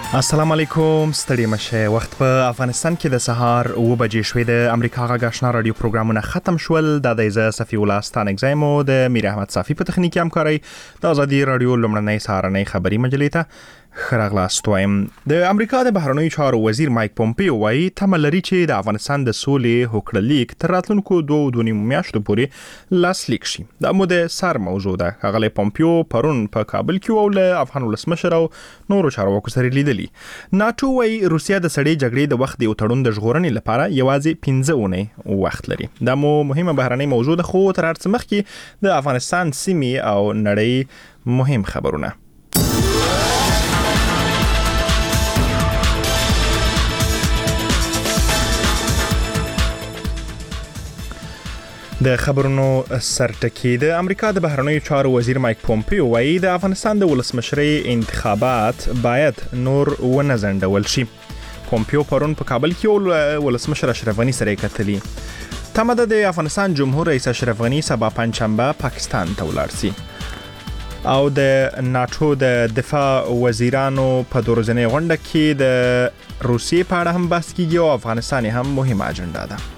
السلام علیکم، ستړي مشه. وخت په افغانستان کې د سهار 9 بجې شوې. د امریکا غږ آشنا رادیو پروګرامونه ختم شول. د دایزه صفی الله ستانګزایمو د میر احمد صافی په تخنیکی همکاري د ازادي رادیو لمړنۍ سهارنۍ خبري مجلې ته خراغلاست وایم. د امریکا د بهرنیو چارو وزیر مایک پومپیو وايي تمه لري چې د افغانستان د سولې هوکړه لیک تر راتلونکو 2.5 میاشتو پورې لاسلیک شي. دا مو د سر موضوع ده. هغه پومپیو پرون په کابل کې ول افغان ولسمشر او نورو چارواکو سره لیدلی. ناتو وايي روسیا د سړې جګړې د وخت یو تړون د ژغورنې لپاره یوازې 15 اونۍ وخت لري. دا مو مهمه بهرنۍ موضوع ده، خو تر هر څه مخکې د افغانستان سیمې او نړۍ مهم خبرونه. د خبرونو سرټکی. د امریکا د بهرنیو چارو وزیر مایک پومپیو وايي د افغانستان د ولسمشرۍ انتخابات باید نور ونه ځنډول شي. پومپیو پرون په کابل کې ولسمشر اشرف غني سره کتلی. تمه ده د افغانستان جمهور رئیس اشرف غني سبا پنځشنبه پاکستان ته ولاړ شي او د ناتو د دفاع وزیرانو په دورځنۍ غونډه کې د روسیې په اړه هم بحث کیږي او افغانستان هم مهمه اجنډا ده.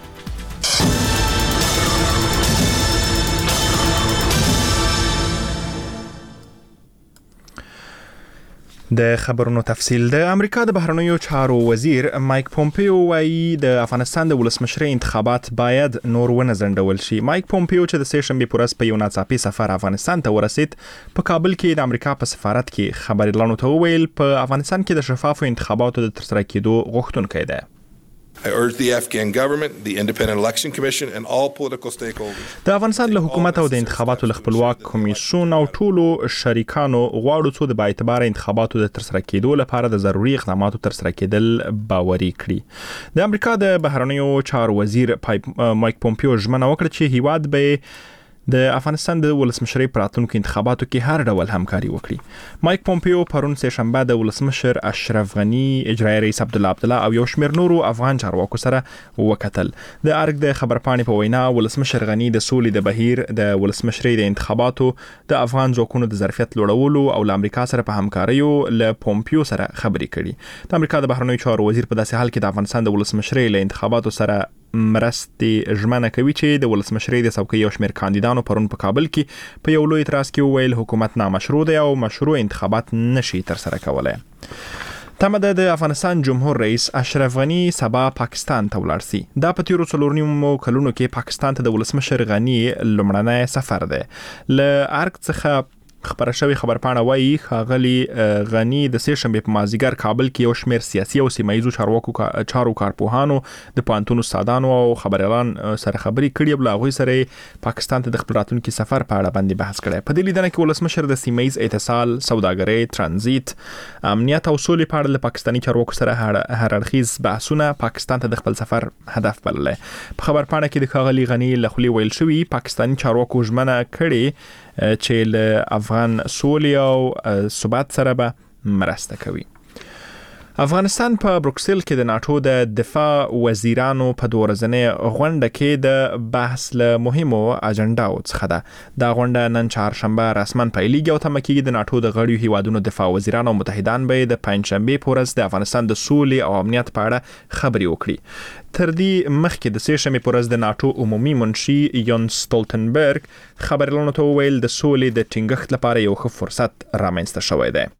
د خبرونو تفصیل. د امریکا د بهرنیو چارو وزیر مایک پومپیو وايي د افغانستان د ولسمشرۍ انتخابات باید نور ونه ځنډول شي. مایک پومپیو چې د سه شنبې پر ورځ په یو ناڅاپي سفر افغانستان ته ورسید، په کابل کې د امریکا په سفارت کې خبريالانو ته وویل په افغانستان کې د شفافو انتخاباتو د ترسره کېدو غوښتونکی دی. I urge the Afghan government, the Independent Election Commission and all political stakeholders. د افغانستان له حکومت او د انتخاباتو له خپلواک کمیسیون او ټولو شریکانو غواړو چې د باعتبار انتخاباتو د ترسره کېدو لپاره د ضروري اقداماتو ترسره کېدل باوري کړي. د امریکا د بهرنیو چارو وزیر مایک پومپیو ژمنه وکړه چې هیواد به د افغانستان د ولسمشرۍ په راتلونکو انتخاباتو کې هر ډول همکاري وکړي. مایک پومپیو پرون سه شنبه د ولسمشر اشرف غني، اجرایي رئیس عبدالله او یو شمېر نورو افغان چارواکو سره وکتل. د ارګ د خبرپاڼې په وینا ولسمشر غني د سولې د بهیر، د ولسمشرۍ د انتخاباتو، د افغان ځواکونو د ظرفیت لوړولو او له امریکا سره په همکاریو له پومپیو سره خبرې کړي. د امریکا د بهرنیو چارو وزیر په داسې حال کې د افغانستان د ولسمشرۍ له انتخاباتو سره مرستې ژمنه کوي چې د ولسمشرۍ د څوکۍ یو شمېر کاندیدانو پرون په کابل کې په یو لوی اعتراض کې وویل حکومت نامشروع دی او مشروع انتخابات نشي ترسره کولای. تمه ده د افغانستان جمهور رئیس اشرف غني سبا پاکستان ته ولاړ شي. دا په تیرو 4 کلونو کې پاکستان ته د ولسمشر غني لومړنی سفر دی. له ارګ څخه خبره شوی خبرپاڼه وايي ښاغلي غني د سه شنبې په مازیګر کابل کې یو شمېر سیاسي او سیمایي چارو کارپوهانو، د پوهنتون استادانو او خبريالان سره خبرې کړې او له هغوی سره پاکستان ته د خپل راتلونکي سفر په اړه باندې بحث کړی. په دې لیدنه کې ولسمشر د سیمایي اتصال، سوداګرۍ، ترانزیت، امنیت او سولې په اړه له پاکستاني چارواکو سره هر اړخیز بحثونه پاکستان ته د خپل سفر هدف بللی. په خبرپاڼه کې د ښاغلي غني له خولې ویل شوي پاکستاني چارواکو ژمنه کړې چې له افغان سولې او ثبات سره به مرسته کوي. افغانستان په بروکسل کې د ناتو د دفاع وزیرانو په دورځنۍ غونډه کې د بحث له مهمو اجنډاو څخه ده. دا غونډه نن چهارشنبه رسما پیلېږي او تمه کېږي د ناتو د غړیو هیوادونو دفاع وزیران او متحدان به د پنځشنبې په ورځ د افغانستان د سولې او امنیت په اړه خبرې وکړي. تر دې مخکې د سه شنبې په ورځ د ناتو عمومي منشي یونس سټولتنبرګ خبريالانو ته وویل د سولې د ټینګښت لپاره یو ښه فرصت رامنځته شوی دی.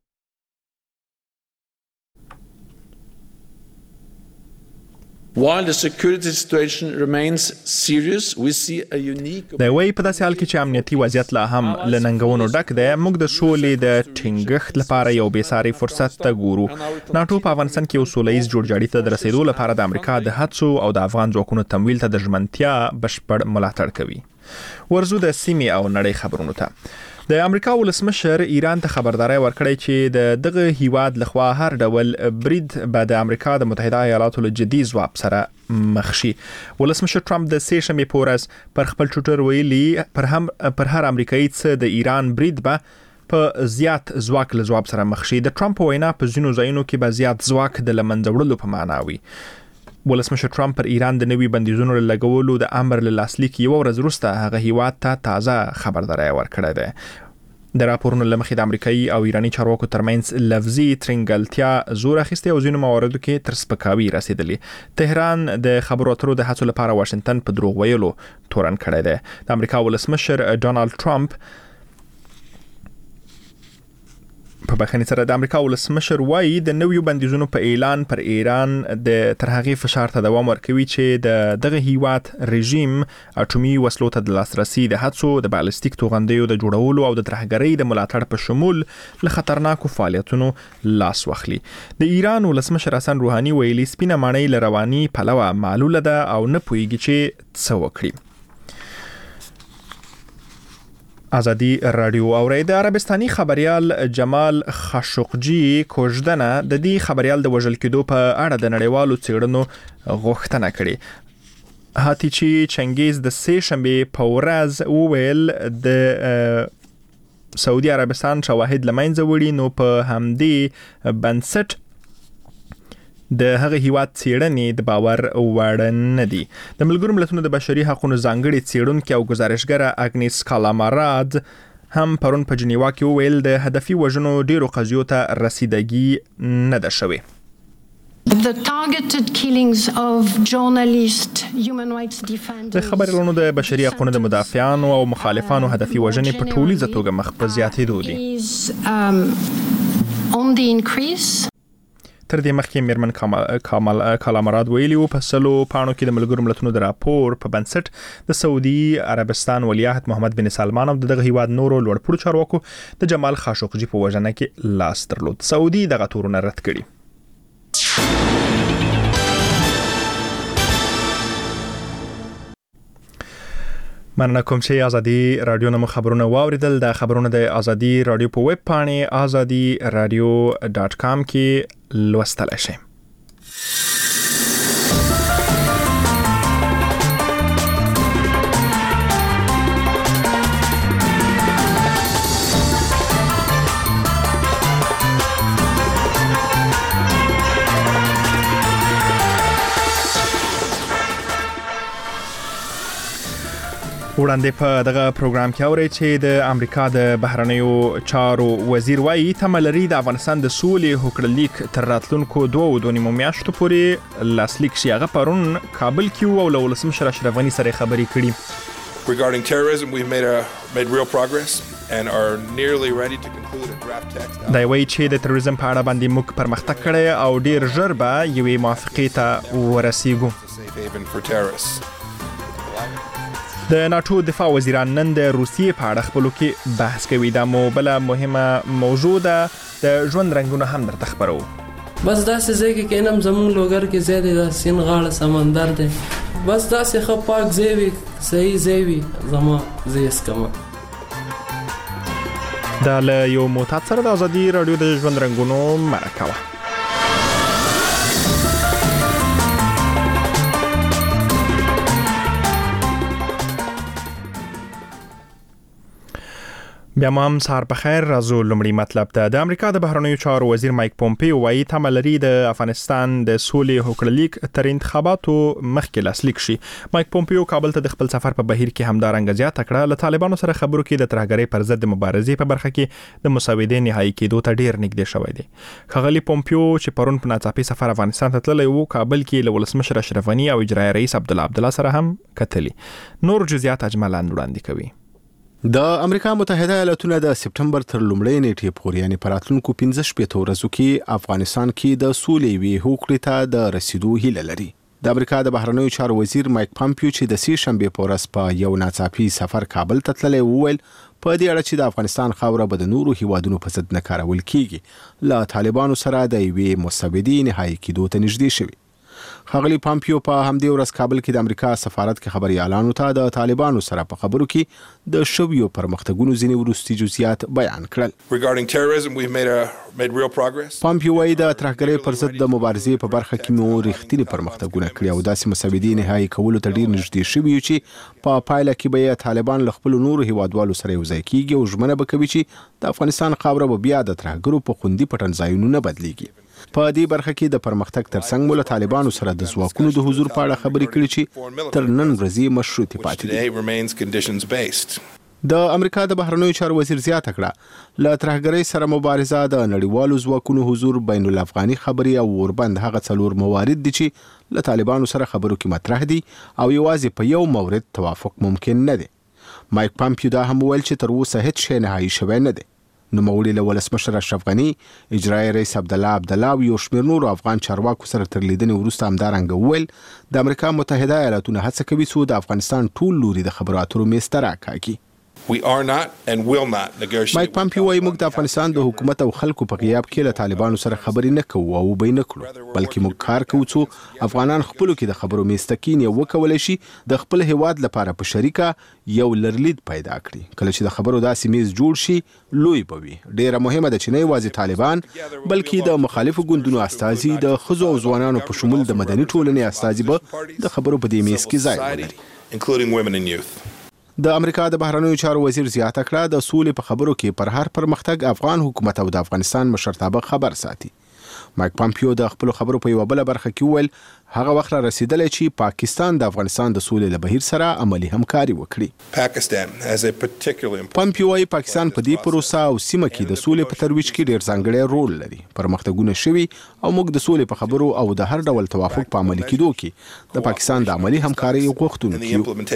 While the security situation remains serious, we see a unique. د وی په داسې حال کې چې امنیتي وضعیت لا هم له ننګونو ډک دی، موږ د سولې د ټینګښت لپاره یو بېساري فرصت ته ګورو. ناتو په افغانستان کې یو سولهییز جوړجاړي ته د رسیدو لپاره د امریکا د هڅو او د افغان ځواکونو تمویل ته د ژمنتیا بشپړ ملاتړ کوي. ورزو د سیمې او نړۍ خبرونو ته. د امریکا ولسمشر ایران ته خبرداري ورکړی چې د دغه هیواد لخوا هر ډول برید به د امریکا د متحده ایالاتو له جدي ځواب سره مخ شي. ولسمشر ټرمپ د سه شنبې په ورځ پر خپل ټویټر ویلي پر هر امریکایي څه د ایران برید به په زیات ځواک له ځواب سره مخ شي. د ټرمپ وینا په ځینو ځایونو کې به زیات ځواک د لمنځه وړلو په معنا وي. ولسمشر ټرمپ پر ایران د نوي بندیزونو لګولو د امر له لاسلیک یو ورځ وروسته هغه هیواد ته تازه خبرداري ورکړه ده. د راپورونو لمخې د امریکایي او ایراني چارواکو ترمنځ لفظي ترنګلتیا زور اخیسته او ځینو مواردو کې تر سپکاوي رسیدلی. تهران د خبرو اترو د هڅو لپاره واشنگټن په دروغ ویلو تورن کړی دی. د امریکا ولسمشر ډونالد ټرمپ په بخښنې سره د امریکا ولسمشر وایي د نویو بندیزونو په اعلان پر ایران د تر هغې فشار ته دوام ورکوي چې د دغه هیواد رژیم اټومي وسلو ته د لاسرسي د هڅو د بالستیک توغندیو د جوړولو او د ترهګرۍ د ملاتړ په شمول له خطرناکو فعالیتونو لاس واخلي. د ایران ولسمشر حسن روحاني ویلي سپینه ماڼۍ له رواني پلوه معلوله ده او نه پوهیږي چې څه وکړي. ازادي رادیو اوري د عربستاني خبريال جمال خاشقجي کوژدنه د دې خبريال د وژل کېدو په اړه د نړیوالو څېړنو غوښتنه کړې. هاتیچی چنګیز د سه شنبه په ورځ وویل د سعودي عربستان شواهد لمنځه وړي نو په همدې بنسټ د هغه هیواد څېړنې د باور وړ نه دي. د ملګرو ملتونو د بشري حقوقو ځانګړي څېړونکي او گزارشګره اګنیس کالاماراد هم پرون په جنیوا کې وویل د هدفي وژنو ډیرو قضیو ته رسیدګي نه ده شوې. The targeted killings of journalists, human rights defenders. د خبريالانو د بشري حقوقو د مدافعانو او مخالفانو هدفي وژنې په ټولیزه توګه مخ په زیاتېدو دي. On the increase. تر دې مخکې میرمن کالاماراد ویلي و په سلو پاڼو کې د ملګرو ملتونو د راپور په بنسټ د سعودي عربستان ولیعهد محمد بن سلمان او دغه هیواد نورو لوړپوړو چارواکو د جمال خاشقجي په وژنه کې لاس درلود. سعودي دغه تورونه رد کړي. مننه کوم چې ازادي رادیو نو خبرونه واوریدل. د خبرونه د ازادي رادیو په ویب پاڼې azadiradio.com کې لوستلای شئ. وړاندې په دغه پروګرام کې اوري چې د امریکا د بهرنیو چارو وزیر وایي تمه لري د افغانستان د سولې هوکړلیک تر راتلونکو 2.5 میاشتو پورې لاسلیک شي. هغه پرون کابل کې او له ولسمشر اشرف غني سره خبرې کړې. Regarding terrorism, we've made real progress and are nearly ready to conclude a draft text. دا وایي چې د تروریزم په اړه باندې موږ پرمختګ کړی او ډیر ژر به یوې موافقې ته ورسیږو. د ناتو دفاع وزیران نن د روسیې په اړه خپلو کې بحث کوي. دا مو بل مهمه موضوع ده. د ژوند رنگونه هم درته خبرو. بس داسې ځای کې کینم زمون لوګر کې زیاده د سین غاړه سمندر دی. بس داسې خو پاک ځای وي صحیح ځای وي زما زیس کما. دا له یو معتاد سره د ازادي رادیو د ژوند رنگونو مرکه. بیا هم سهار په خیر. راځو لومړی مطلب ته. د امریکا د بهرنیو چارو وزیر مایک پومپیو وایي تمه لري د افغانستان د سولې هوکړلیک تر انتخاباتو مخکې لاسلیک شي. مایک پومپیو کابل ته د خپل سفر په بهیر کې همدارنګه زیاته کړه له طالبانو سره خبرو کې د ترهګرۍ پر ضد د مبارزې په برخه کې د مسودې نهایی کېدو ته ډیر نږدې شوی دی. ښاغلي پومپیو چې پرون په ناڅاپي سفر افغانستان ته تللی و کابل کې له ولسمشر اشرف غني او اجرایي رئیس عبدالله سره هم کتلی. نور جزئیات اجمالاً وړاندې کوي. د امریکا متحده ایالاتونو د سپټمبر تر لومړۍ نیټې پورې یعنی پر راتلونکو 15 ورځو کې افغانستان کې د سولې وی هوکړې ته د رسیدو هیله لري. د امریکا د بهرنیو چارو وزیر مایک پومپیو چې د سې شنبه په ورځ په یو ناڅاپي سفر کابل ته تللی وویل په دې اړه چې د افغانستان خاوره به د نورو هیوادونو په ضد نه کارول کیږي له طالبانو سره د یوې مسودې نهایی کېدو ته نږدې شوی. ښاغلي پامپیو په همدې ورځ کابل کې د امریکا سفارت کې خبريالانو ته د طالبانو سره په خبرو کې د شویو پرمختګونو ځینې وروستي جزئیات بیان کړل. Regarding terrorism, we've made real progress. پامپیو وايي د ترهګرۍ پر ضد د مبارزې په برخه کې مو رښتینی پرمختګونه کړی او داسې مسودې نهایی کولو ته ډیر نږدې شوي چې په پایله کې به طالبان له خپل نورو هیوادوالو سره یوځای کیږي او ژمنه به کوي چې د افغانستان خاوره به بیا د ترهګرو په خوندي پټن ځایونو نه بدلیږي. په دې برخه کې د پرمختګ ترڅنګ مول طالبانو سره د ځواکونو د حضور په اړه خبرې کړې چې تر نن ورځې مشروطې پاتې دي. د امریکا د بهرنیو چارو وزیر زیاته کړه له ترهګرۍ سره مبارزه د نړیوالو ځواکونو حضور بین الافغاني خبري او وربند هغه څلور موارد دي چې له طالبانو سره خبرو کې مطرح دي او یوازې په یو مورد توافق ممکن نه دی. مایک پامپیو دا هم ویل چې تر اوسه هیڅ شی نهایي شوی نه دی. نوموړي له ولسمشر اشرف غني، اجرایي رئیس عبدالله او یو شمېر نورو افغان چارواکو سره تر لیدنې وروسته همدارنګه وویل د امریکا متحده ایالاتونه هڅه کوي څو د افغانستان ټول لوري د خبرو اترو میز ته راکاږي. We are not and will not negotiate. مایک پامپیو وايي موږ د افغانستان د حکومت او خلکو په غیاب کې له طالبانو سره خبرې نه کوو او به نه کړو، بلکې موږ کار کوو چې افغانان خپلو کې د خبرو میز ته کینې وکولای شي د خپل هیواد لپاره په شریکه یو لرلید پیدا کړي. کله چې د خبرو داسې میز جوړ شي لوی به وي. ډیره مهمه ده چې نه یوازې طالبان بلکې د مخالفو ګوندونو استازي د ښځو او ځوانانو په شمول د مدني ټولنې استازي به د خبرو په دې میز کې ځای ولري. including women and youth. د امریکا د بهرنیو چارو وزیر زیاته کړه د سولې په خبرو کې پر هر پرمختګ افغان حکومت او د افغانستان مشرتابه خبر ساتي. مایک پامپیو د خپل خبرو په یو بل برخه کې ویل هغه وخت را رسیدلی چې پاکستان د افغانستان د سولې له بهیر سره عملی همکاري وکړي. Pakistan has a particularly important. پامپیو وايي پاکستان په دې پروسه او سیمه کې د سولې په ترویج کې ډېر ځانګړی رول لري. پرمختګونه شوي او موږ د سولې په خبرو او د هر ډول توافق په عملي کېدو کې د پاکستان د عملی همکاري غوښتونکي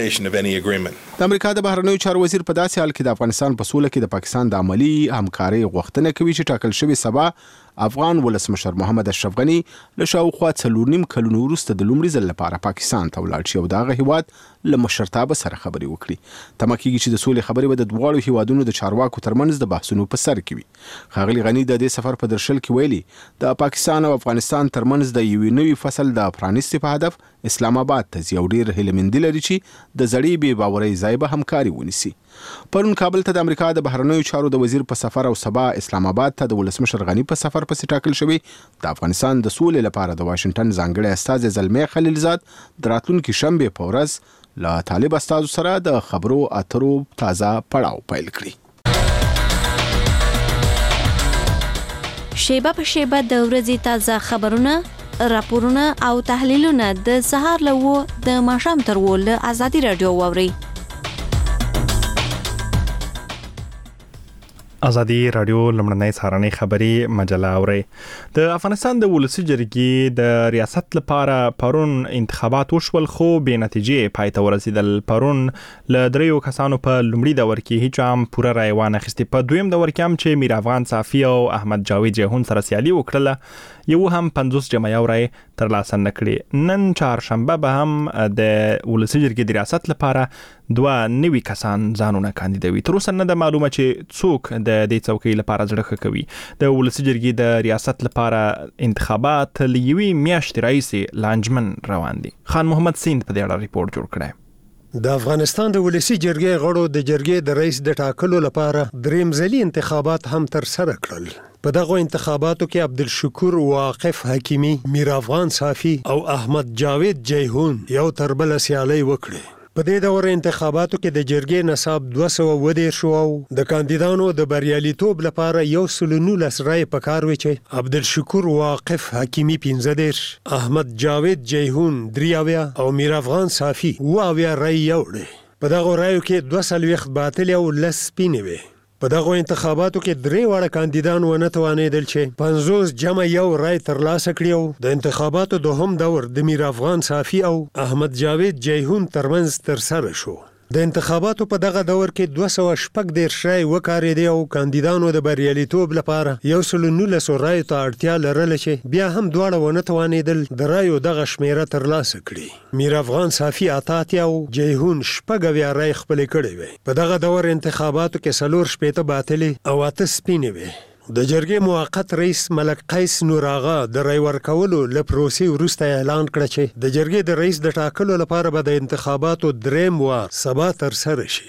یو. د امریکا د بهرنیو چارو وزیر په داسې حال کې د افغانستان په سوله کې د پاکستان د عملی همکاري غوښتنه کوي چې ټاکل شوی سبا افغان ولسمشر محمد اشرف غني له شاوخوا 4.5 کلونو وروسته د لومړي ځل لپاره پاکستان ته ولاړ شي او دغه هیواد له مشرتابه سره خبرې وکړي. تمه کېږي چې د سولې خبرې به د دواړو هیوادونو د چارواکو ترمنځ د بحثونو په سر کې وي. ښاغلي غني د دې سفر په درشل کې ویلي د پاکستان او افغانستان ترمنځ د یوې نوي فصل د پرانیستي په هدف اسلام آباد ته ځي او ډېر هیلهمندي لري چې د زړې بې باورۍ ځای به همکاري ونیسي. پرون کابل ته د امریکا د بهرنیو چارو د وزیر په سفر او سبا اسلام آباد ته د ولسمشر غني په سفر پسې ټاکل شوی د افغانستان د سولې لپاره د واشنگټن ځانګړی استازی زلمی خلیلزاد د راتلونکي شنبې په ورځ له طالب استازو سره د خبرو اترو تازه پړاو پیل کړي. شیبه په شیبه د ورځې تازه خبرونه، راپورونه او تحلیلونه د سهار له 9 د ماښام تر 10 له ازادي رادیو واورئ. ازادي رادیو لمړنۍ سهارنۍ خبري مجله اوري. د افغانستان د ولسی جرګې د ریاست لپاره پرون انتخابات وشول خو به نتیجې پای ته ورسیدل. پرون ل دریو کسانو په لومړي دور کې هیڅ هم پوره رای وانه خسته. په دویم دور کې هم چې میر افغان صافی او احمد جاوید جهون سره سیالي وکړه یو هم 50 جمع رای ترلاسه نکړي. نن چهارشنبه به هم د ولسی جرګې د ریاست لپاره دوه نوي کسان ځانونه کاندیدوي. تر اوسه نه د معلومه چې څوک د دې څوکۍ لپاره ځړخه کوي. د ولسی جرګې د ریاست لپاره انتخابات لیوي میاشتې راځي لانجمن روان دي. خان محمد سیند په دې اړه ریپورت جوړ کړی. د افغانستان د ولسی جرګې غړو د جرګې د رئیس د ټاکلو لپاره دریم ځلي انتخابات هم تر سره کړل. په دغه انتخاباتو کې عبدالشکور واقف حکیمی، میر افغان صافی او احمد جاوید جیهون یو تر بل سیالي وکړي. په دې دور انتخاباتو کې د جرګې نصاب 210 شو او د کاندیدانو د بریالیتوب لپاره 119 رای پکار وي چې عبدالشکور واقف حکیمی 15، احمد جاوید جیهون 23 او میر افغان صافی 20 رای وړي. په دغه رایو کې 240 باطل او لس سپینې وي. په دغه انتخاباتو کې درې واړه کاندیدان ونه توانېدل چې 50 جمع یو رای ترلاسه کړي او د انتخاباتو دوهم دور د میر افغان صافی او احمد جاوید جیهون ترمنځ تر سره شو. د انتخاباتو په دغه دور کې 214 رای وکارېدې او کاندیدانو د بریالیتوب لپاره 119 رای ته اړتیا لرله چې بیا هم دواړه ونه توانېدل د رایو دغه شمیره ترلاسه کړي. میر افغان صافی 88 او جیهون 80 رای خپل کړي وي. په دغه دور انتخاباتو کې 4 باطلې او 8 سپینې وي. د جرګې موقت رئیس ملک قیس نور آغا د رای ورکولو له پروسې وروسته اعلان کړ چې د جرګې د رئیس د ټاکلو لپاره به د انتخاباتو دریم وار سبا تر سره شي.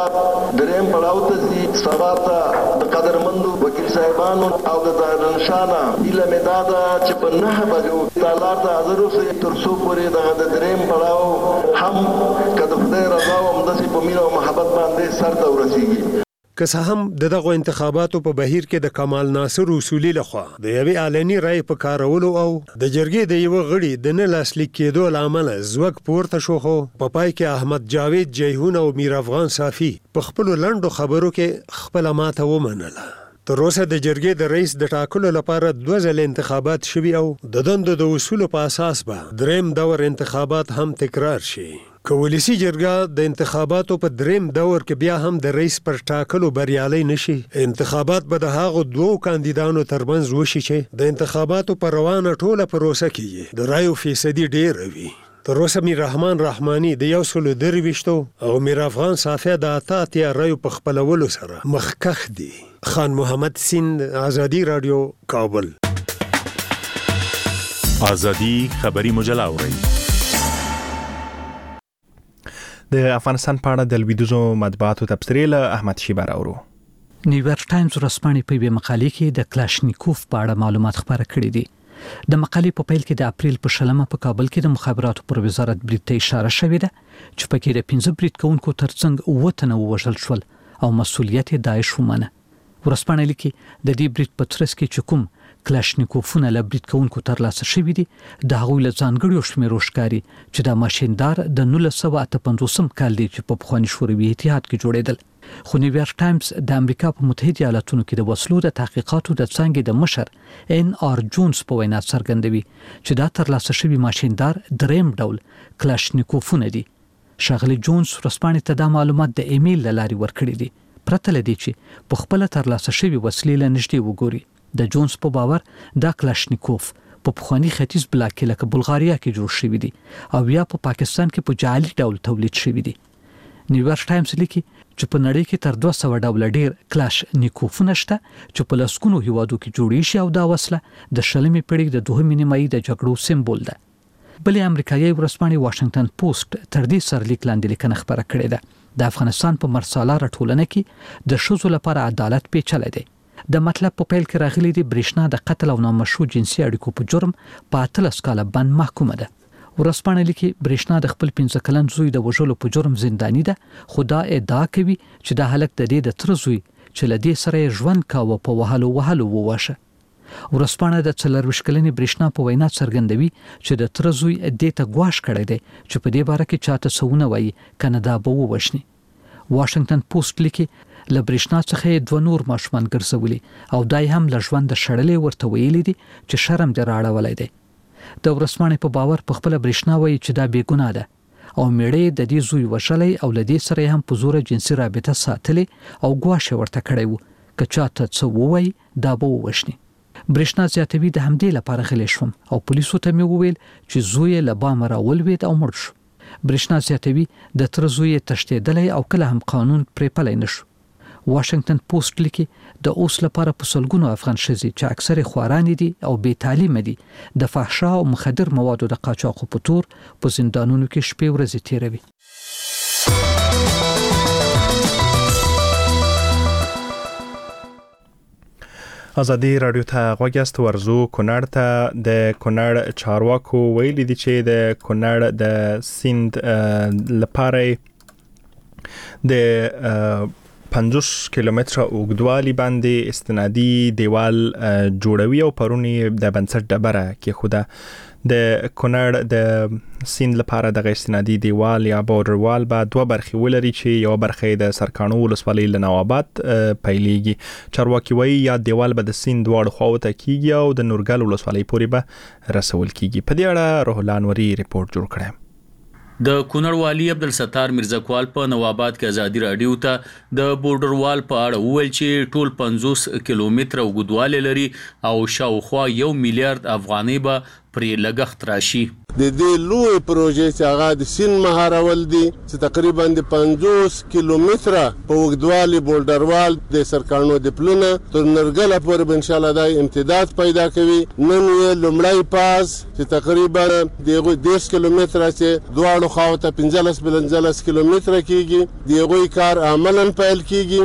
دریم پړاو ته چې سبا ته د قدرمندو وکیل صاحبانو او د دارنشانه اله مدادا چې په 9 بجو تالار ته حاضر اوسئ تر څو پورې د دریم پړاو هم کله خدای رضا او همداسې په مینه او محبت باندې سر ته ورسیږي. که څه هم دغه انتخاباتو په بهیر کې د کمال ناصر اصولي لخوا د یوې علني رای په کارولو او د جرګې د یو غړي د نه لاسلیک کېدو له امله زوږ پورته شو، خو په پای کې احمد جاوید جیهون او میر افغان صافي په خپلو لنډو خبرو کې خپله ماته ومنله. تر اوسه د جرګې د رئیس د ټاکلو لپاره 2 ځله انتخابات شوي او د دندو د اصولو په اساس به دریم دور انتخابات هم تکرار شي. که ولسي جرګه د انتخاباتو په دریم دور کې بیا هم د رئیس پر ټاکلو بریالي نشي، انتخابات به د هغو 2 کاندیدانو ترمنځ وشي چې د انتخاباتو په روانه ټوله پروسه کې د رایو فیصدي ډېره وي. تر اوسه میر رحمان رحماني د 123 او میر افغان صافي د 88 رایو په خپلولو سره مخکښ دي. خان محمد سیند، آزادی رادیو، کابل. آزادی خبری مجله اورئ. د افغانستان په اړه د لویدیځو مطبوعاتو تبصرې له احمد شیبر اورو. نیویارک ټایمز ورځپاڼې په یوه مقالې کې د کلاشنیکوف په اړه معلومات خپاره کړي دي. د مقالې په پیل کې د اپریل په 20 په کابل کې د مخابراتو پر وزارت برید ته اشاره شوې ده چې پکې د 15 برید کوونکو ترڅنګ 9 تنه ووژل شول او مسؤلیت یې داعش ومنه. ورځپاڼه لیکي د دې برید په ترڅ کې چې کوم کلاشنیکوفونه له برید کوونکو ترلاسه شوي دي د هغوی له ځانګړو شمیرو ښکاري چې دا ماشیندار د 1958 کال دی چې په پخواني شوروي اتحاد کې جوړېدل. خو نیویارک ټایمز د امریکا په متحده ایالاتونو کې د وسلو د تحقیقاتو د څانګې د مشر ان آر جونز په وینا څرګندوي چې دا ترلاسه شوي ماشیندار دریم ډول کلاشنیکوفونه دي. ښاغلي جونز ورځپاڼې ته دا معلومات د ایمیل له لارې ورکړي دي پرته له دې چې په خپله ترلاسه شوي وسلې له نږدې وګوري. د جونز په باور دا کلاشنیکوف په پخواني ختیځ بلاک کې لکه بلغاریا کې جوړ شوي دي او یا په پاکستان کې په جعلي ډول تولید شوي دي. نیویارک ټایمز لیکي چې په نړۍ کې تر 200 ډوله ډیر کلاشنیکوفونه شته چې په لسګونو هیوادو کې جوړې شي او دا وسله د 20مې پېړۍ د 2 نیمایي د جګړو سمبول ده. بلې امریکایي ورځپاڼې واشنگټن پوسټ تر دې سرلیک لاندې لیکنه خپره کړې ده. د افغانستان په مرسالاره ټولنه کې د ښځو لپاره عدالت پیچلی دی. د مطلب په پیل کې راغلي دي برېښنا د قتل او نامشروع جنسي اړیکو په جرم په 18 کاله بند محکومه ده. ورځپاڼه لیکي برېښنا د خپل 15 کلن زوی د وژلو په جرم زنداني ده، خو دا ادعا کوي چې دا هلک د دې د تر زوی چې له دې سره ژوند کاوه په وهلو وواشه. ورځپاڼه د 24 کلنې برېښنا په وینا څرګندوي چې د تر زوی دې ته ګواښ کړی دی چې په دې باره کې چاته څه وایي کنه دا به ووژني. واشنگټن پوسټ لیکي له برېښنا څخه 2 نور ماشومان ګرځولي او دای هم له ژوند شړلې ورته ویلي دي چې شرم دې راړولی دی. د ورځپاڼې په باور په خپل برېښنا وایي چې دا بې ګناه ده او میړې د دې زوی وژلی او له دې سره هم په زوره جنسي رابطه ساتلې او ګواښ ورته کړی و که چاته څه ووایي دا به ووژني. برېښنا زیاتوي د همدې لپاره غلی شوم او پولیسو ته مې وویل چې زوی یې له بامه راولوېد او مړ شو. برېښنا زیاتوي د تر زوی یې تښتېدلی او کله هم قانون پرې پلی نه شو. واشنگټن پوسټ لیکي د اوس لپاره په سلګونو افغان ښځې چې اکثر خوارانې دي او بې تعلیمه دي د فحشا او مخدر موادو د قاچاقو په تور په زندانونو کې شپې ورځې تیروي. آزادی رادیو ته غوږ یاست. ورزو کونړ ته د کونړ چارواکو ویلي دي چې د کونړ د سیند لپاره د 50 کیلومتره اوږدوالي باندې استنادي دیوال جوړوي او پرونی د بنسټ ډبره کې خوده. د کونړ د سیند لپاره د استنادي دیوال یا بورډر وال به 2 برخې ولري چې یو برخه د سرکانو ولسوالۍ له نواباد پیلېږي. چارواکي وایي یا دیوال به د سیند دواړو خواو ته کیږي او د نورګل ولسوالۍ پورې به رسول کیږي. په دې اړه روح الله انوري ریپورت جوړ کړی. د کونړ والی عبدالستار میرزاکوال په نواباد کې آزادی رادیو ته د بورډر وال په اړه وویل چې ټول 50 کیلومتره اوږدوالی لري او شاوخوا 1 میلیارډ افغانۍ به پرې لګښت راشي. د دې لوی پروژې چې هغه د سیند مهارول دي چې تقریبا د 50 کیلومتره په اوږدوالي بورډر وال د سرکانو د پلونه تر نورګل پورې به ان شاء الله د امتداد پیدا کوي. نن یې لومړی پاس چې تقریبا د 10 کیلومتره چې دواړو خواو ته 15 کیلومتره کیږي دغه کار عملاً پیل کیږي.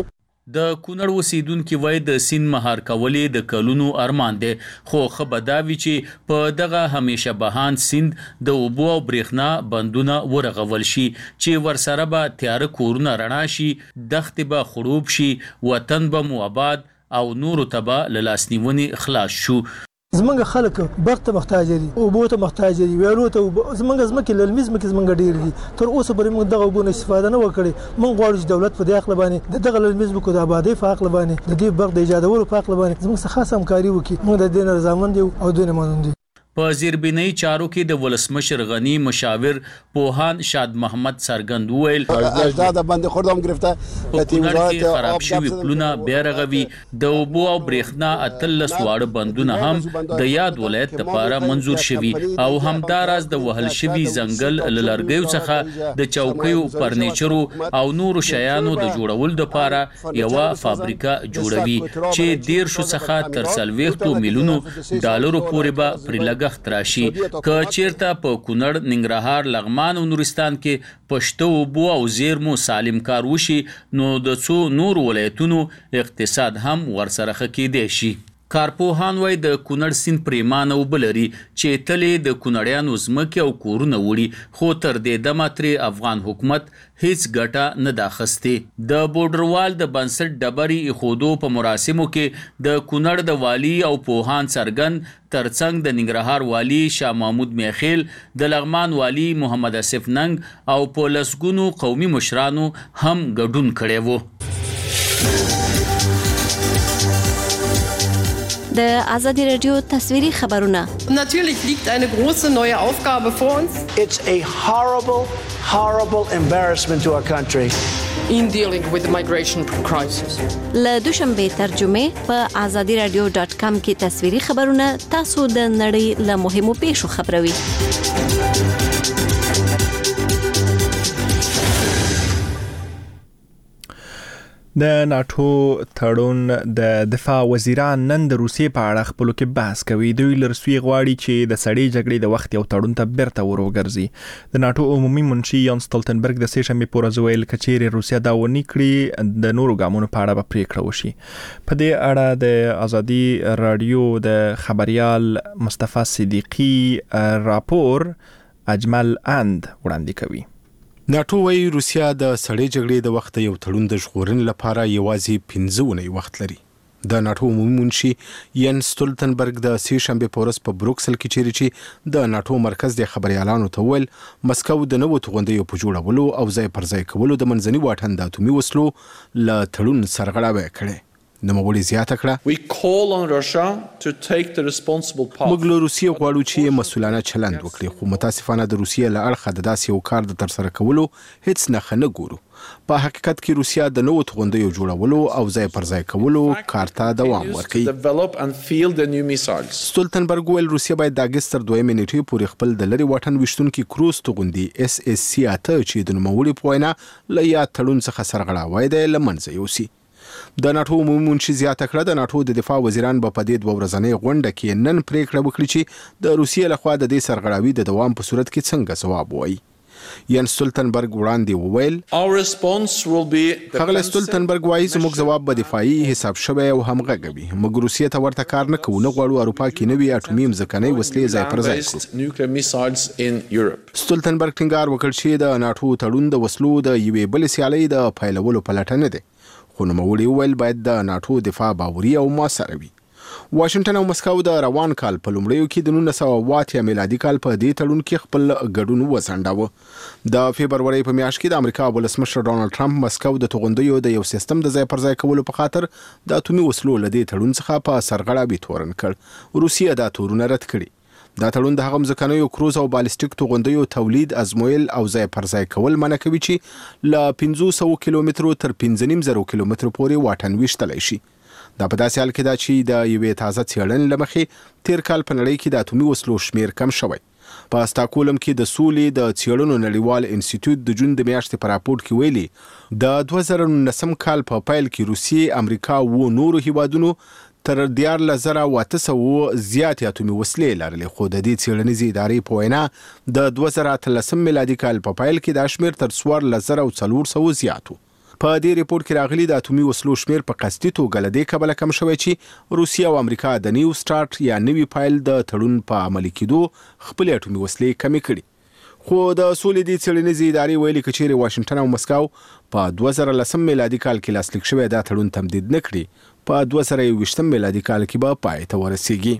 د کونړ اوسیدونکو وای د سین مهار کولې د کلونو ارمان دی خو خبرداوی چې په دغه همیشه بهان سیند د اوبو او برېښنا بندونه ورغول شي چې ورسره به تیار کورونه رڼا شي دښتې به خړوب شي وطن به مو آباد او نورو ته به له لاسنیونې خلاص شو. زمونږ خلک برق ته محتاج دي اوبو ته محتاج دي ویالو ته زمونږ ځمکې للمي ځمکې زمونږ ډېر دي تر اوسه پورې موږ دغه اوبو نه استفاده نه وکړې موږ غواړو چې دولت په دې عقل باندې دغه للمي ځمکو د آبادۍ په عقل باندې د دې برق د ایجادولو په عقل باندې زموږ څخه خاصه همکاري وکړي موږ د دې نه رضامند یو او دوی نه منندوی. په زیربنای چارو کې د ولسمشر غنی مشاور پوهان شاد محمد سرګند ویل اجداد باندې خوردم گرفته لتیمزات خراب شوی پلونه بیرغوي د اوبو او برېښنا اتل سواړه بندونه هم د یاد ولایت لپاره منزور شوي او همداراز د وهل شوی ځنګل للرګیو څخه د چوکیو فرنیچرو او نورو شیانو د جوړول لپاره یو فابریکه جوړوي چې 1.5 څخه تر 40 میلیونو ډالرو پورې به پرلګ راشي که چیرته په کونړ ننګرهار لغمان او نورستان کې پښتو اوبو او زیرمو سالم کار وشي نو د څو نور ولایتونو اقتصاد هم ورسره ښه کېدی شي. کارپوهان وای د کونړ سیند پریمانه وبلري چې تلې د کونړیانو ځمکې او کورونه وړي خو تر دې دمه ترې افغان حکومت هیڅ ګټه نه دا اخیستې. د بورډروال د بنسټ ډبرې ایښودو په مراسمو کې د کونړ د والي او پوهان څرګند ترڅنګ د ننګرهار والي شاه محمود میخیل د لغمان والي محمد اسف ننګ او په لسګونو قومي مشرانو هم ګډون کړی وو. د آزادی رادیو تصویری خبرونه. Natürlich liegt eine große neue Aufgabe vor uns. It's a horrible embarrassment to our country. In dealing with the migration crisis. له دوشنبه ترجمه په azadiradio.com کې تصویری خبرونه تاسو د نړۍ له مهمو پیښو خبروي. د ناتو تړون د دفاع وزیران نن د روسیې په اړه خپلو کې بحث کوي. دوی له روسیې غواړي چې د سړې جګړې د وخت یو تړون ته بیرته وروګرځي. د ناتو عمومي منشي یان ستولتنبرګ د سې شنبې په ورځ ویل که چیرې روسیه دا ونه کړي د نورو ګامونو په اړه به پریکړه وشي. په دې اړه د آزادي رادیو د خبريال مصطفی صدیقی راپور اجمل اند وړاندې کوي. ناتو وايي روسیا د سړې جګړې د وخت یو تړون د ژغورنې لپاره یوازې 15 ونې وخت لري. د ناتو عمومي منشي یان ستولتنبرګ د سې شنبې په ورځ په بروکسل کې چیرې چې د ناتو مرکز د خبريالانو ته ویل مسکو د نوو توغندیو په جوړولو او ځای پر ځای کولو د منځني واټن د اتومي وسلو له تړون سرغړاوی کړي. نوموړي زیاته کړه We call on Russia to take the responsible path. موږ له روسیې غواړو چې مسؤلانه چلند وکړي خو متاسفانه د روسیې له اړخه د داسې یو کار د ترسره کولو هیڅ نښه نه ګورو. په حقیقت کې روسیا د نوو توغندیو جوړولو او ځای پر ځای کولو کار ته دوام ورکوي. ستولتنبرګ ویل روسیا باید د اګست تر 2 نیټې پورې خپل د لري واټن وشتونکي کروز توغندي SSC اته چې د نوموړي په وینا له یاد تړون څخه سرغړاوی دی له منځه یوسي. د ناتو عمومي منشي زیاته کړه د ناتو د دفاع وزیران په دې 2 ورځنۍ غونډه کې نن پریکړه وکړي چې د روسیې لخوا د دې سرغړاوي د دوام په صورت کې څنګه ځواب وایي. یان ستولتنبرګ وړاندې وویل هغه ستولتنبرګ وایي زموږ ځواب به دفاعي حساب شوی او همغږوي. موږ روسیې ته ورته کار نه کوو نه غواړو اروپا کې نوي اټومي ځمکنۍ وسلې ځای پر ځای کړو. ستولتنبرګ ټینګار وکړ چې د ناتو تړون د وسلو د یوې بلې سیالۍ د پیلولو په لټه نه دی خو نوموړي ویل باید د ناتو دفاع باوري او موثره وي. واشنگټن او مسکو د روان کال په لومړیو کې د 1980 میلادي کال په دې تړون کې خپل ګډون وسنډاوه. د فبرवरी په میاشت کې د امریکا ولسمشر ډونالد ټرمپ مسکو د توغندیو د یو سیستم د ځای پر ځای کولو په خاطر د اتومي وسلو له دې تړون څخه په سرغړاوي تورن کړ. روسیه دا تورونه رد کړي. دا تړون د هغه ځمکنیو کروز او بالستیک توغندیو تولید ازمویل او ځای پر ځای کول منع کوي چې له 500 کیلومترو تر 1500 کیلومترو پورې واټن وشتلی شي. دا په داسې حال کې دا چې د یوې تازه څېړنې له مخې تیر کال په نړۍ کې د اتومي وسلو شمیر کم شوی. په استاکولم کې د سولې د څېړنو نړیوال انسټیټیوټ د جون د میاشتې په راپورټ کې ویلي د 2019 کال په پیل کې روسیې، امریکا او نورو هیوادونو تر 14,800 زیات اتومي وسلې لرلې خو د دې څېړنیزې ادارې په وینا د 2013 میلادي کال په پیل کې دا شمیر تر 14,400 زیات و. په دې ریپورت کې راغلي د اتومي وسلو شمیر په قصدي توګه لدې کبله کم شوی چې روسیا او امریکا د نیو سٹارټ یا نوي فایل د تړون په عملي کېدو خپل اتومي وسلې کمې کړي. خو د سولې د څېړنیزې ادارې ویلي چې چیرې واشنگټن او مسکو په 2010 میلادي کال کې لاسلیک شوی دا تړون تمدید نه کړي، په 2020 میلادي کال کې به پای ته ورسیږي.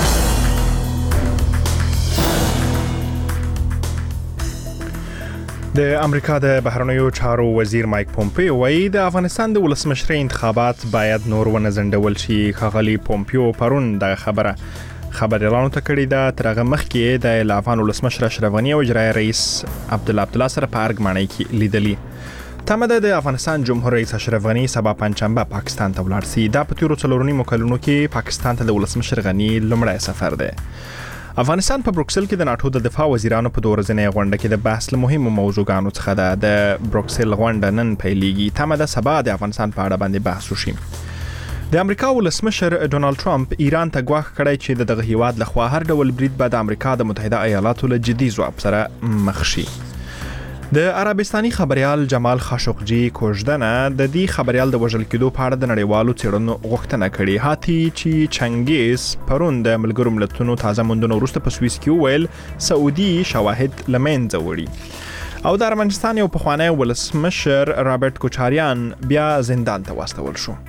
د امریکا د بهرنیو چارو وزیر مایک پومپیو وایي د افغانستان د ولسمشرۍ انتخابات باید نور ونه ځنډول شي. ښاغلي پومپیو پرون د خبريالانو ته کړی دا ترغه مخکې د افغان ولسمشر اشرف غنی او اجرایی رئیس عبدالله سره په ارګمنۍ کې لیدلی. تمه د افغانستان جمهور رئیس اشرف غنی سبا پنځشنبه پاکستان ته ولاړ شي. دا په تیرو 4 کلونو کې پاکستان ته د ولسمشر غنی لومړی سفر دی. افغانستان په بروکسل کې د ناتو د دفاع وزیرانو په 2 ورځنۍ غونډه کې د بحث له مهمو موضوعاتو څخه ده. د بروکسل غونډه نن پیلېږي. تمه د سبا د افغانستان په اړه باندې بحث وشي. د امریکا ولسمشر ډونالد ټرمپ ایران ته غواړي کړی چې دغه هیواد له خوا هر ډول برید به د امریکا د متحده ایالاتو له جدي ځواب سره مخ شي. د عربستاني خبريال جمال خاشقجي کوژدنه د دې خبريال د وژل کېدو په اړه د نړیوالو څېړنو غوښتنه کړې. هاتي چې چنګیز پرون د ملګرو ملتونو تازه موندنو وروسته په سویس کې ویل سعودي شواهد لمنځه وړي او د ارمنستان یو پخوانی ولسمشر رابرټ کوچاریان بیا زندان ته واستول شو.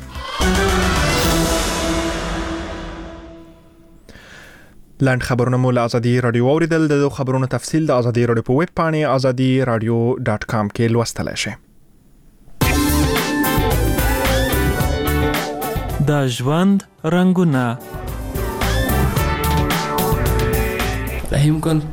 لاند خبرونه مو له ازادي رادیو اوریدل. د خبرونو تفصیل د ازادي رادیو په ویب پاڼې azadiradio.com کې لوستلای شئ. د ژوند رنگونه رحیم ګل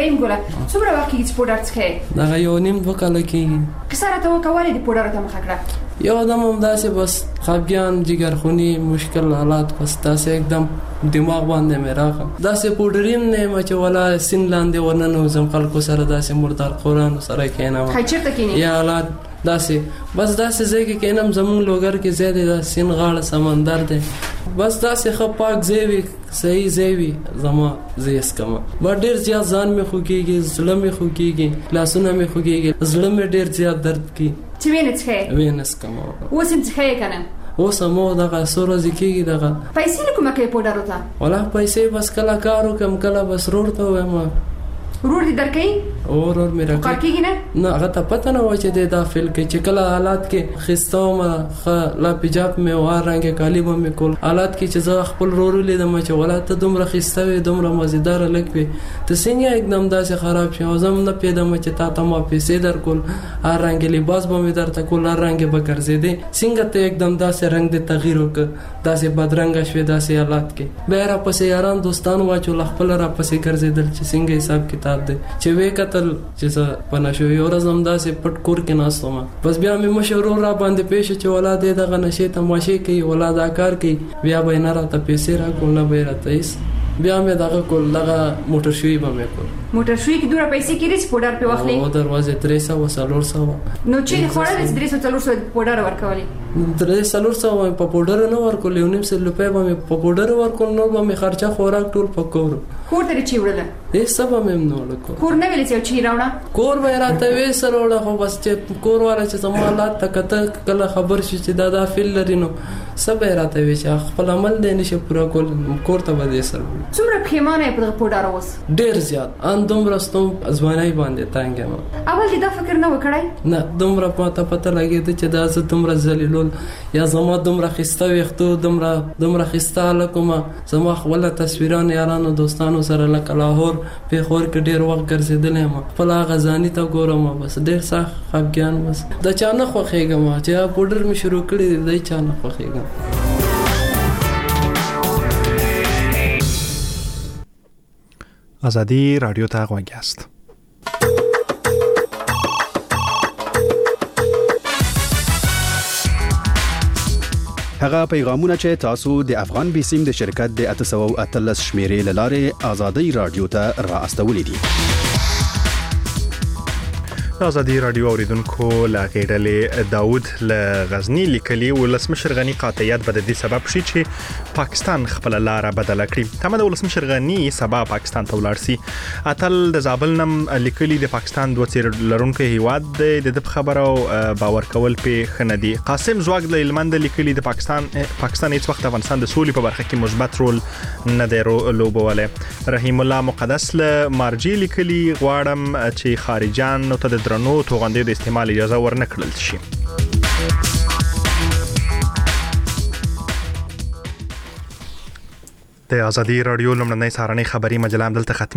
څومره وخت کې پوډر څخه دا یو نیم 2 کال کې کسره ته وکولې د پوډر ته مخ کړه. یو دم هم داسې بس خفګان جګرخونی مشکل حالات بس داسې एकदम دماغ باندې مې راغله. داسې پوډریم نه مچ ولا سین لاندې ورننو زم خلکو سره داسې مردار قران سره کېنم خچرته کېنی یا حالات داسې بس داسې ځای کې کېنم زمون لوګر کې زیاده د سین غاړه سمندر دی بس داسې خ پاک زیوی صحیح زیوی زما زیس کما با ډیر زیات ځان مې خوږیږي زړه مې خوږیږي لاسونه مې خوږیږي زړه مې ډیر زیات درد کوي چې وینس کما اوس هم څه کنه اوس مو دغه سورو ځکیږي دغه پیسې کومه کې پوډر وته ولا پیسې بس کلا کارو کم کلا بس روړ ته وایم ورور دې درکې اور میرا کارکېږي نه هغه ته پته نه و چې د داخل کې چې کله حالات کې خستوم لا پجاب مې وار رنګ کالیبه مې کول حالات کې چې زه خپل رور لیدم چې ولاته دومره خستوي دومره مزیدار لکوي ته سینیا एकदम داسې خراب شي او زم نه پیدم چې تا ته ما پیسې در کول هر رنګ لباس به مې درته کول هر رنګ به ګرځېدې څنګه ته एकदम داسې رنگ د تغییر وک داسې بدرنګ شوي داسې حالات کې به را پسې یاران دوستان واچو خپل را پسې ګرځېدل چې څنګه حساب کتاب دی چې وې قتل چې پنه شو یو ورځ هم داسې پټ کور کې ناستم بس بیا مې مشورو را باندې پېښ چې ولادت دغه نشي تماشې کوي ولادت کار کوي بیا به نه راته پیسې را کول نه به راته بیا مې دغه کول دغه موټر شوی به مې کول موټر شوی کې دوره پیسې کې ریس پوډر په واخلې او دروازه 300 نو چې خوړل 300 پوډر ورکولې 300 په پوډر نه ورکول یو نیم سل روپے به په پوډر ورکول نو به مې خرچه خوراک ټول پکور کور ته چی وړل هیڅ سبا مې نو لکو کور نه ویل چې چی راوړه کور به راته وې سره وړه خو بس چې کور والا چې زموږ ته کته کله خبر شي چې دا فیل لري نو سبا راته وې چې خپل عمل دې نشه پورا کول کور ته به دې سره څومره پیمانه په پوډر اوس ډیر زیات ان دومره ستوم ځوانای باندې تانګه ما اول دې دا فکر نه وکړای نه دومره پته لګید چې دا زه دومره ذلیلول یا زما دومره خسته وختو دومره خسته لکوما زما خپل تصویران یارانو دوستانو سره لکه لاهور په خور کې ډیر وخت ګرځیدل ما خپل غزانی ته ګورم بس ډیر سخت خفګان بس د چانه خوخېګم چې پوډر می شروع کړی د چانه خوخېګم ازادي رادیو ته غوږی است. هغه پیغامونه چې تاسو د افغان بیسیم د شرکت د 813 شمیرې لاره ازادي رادیو ته را استولې دي. ازادي رادیو اوریدونکو لا غیډلې داوود ل غزنی لیکلی ولسمشر غنی قاطعیت بد دي سبب شي چې پاکستان خپل لار بدل کړي تمه د ولسمشر غنی سبا پاکستان ته ولاړ سي اتل د زابل نم لیکلی د پاکستان دوه چیر لرونکو هیواد د خبرو باور کول په خندي قاسم زواګ د هلمند لیکلی د پاکستان هیڅ وخت افغانستان د سولې په برخه کې مثبت رول نه دی لوبوله رحیم الله مقدس ل مارجی لیکلی غواړم چې خارجان نو ته درنو توغندې د استعمال اجازه ورنکړل شي د ازادي رادیو لمړنۍ سهارنۍ خبري مجله دلته ختمي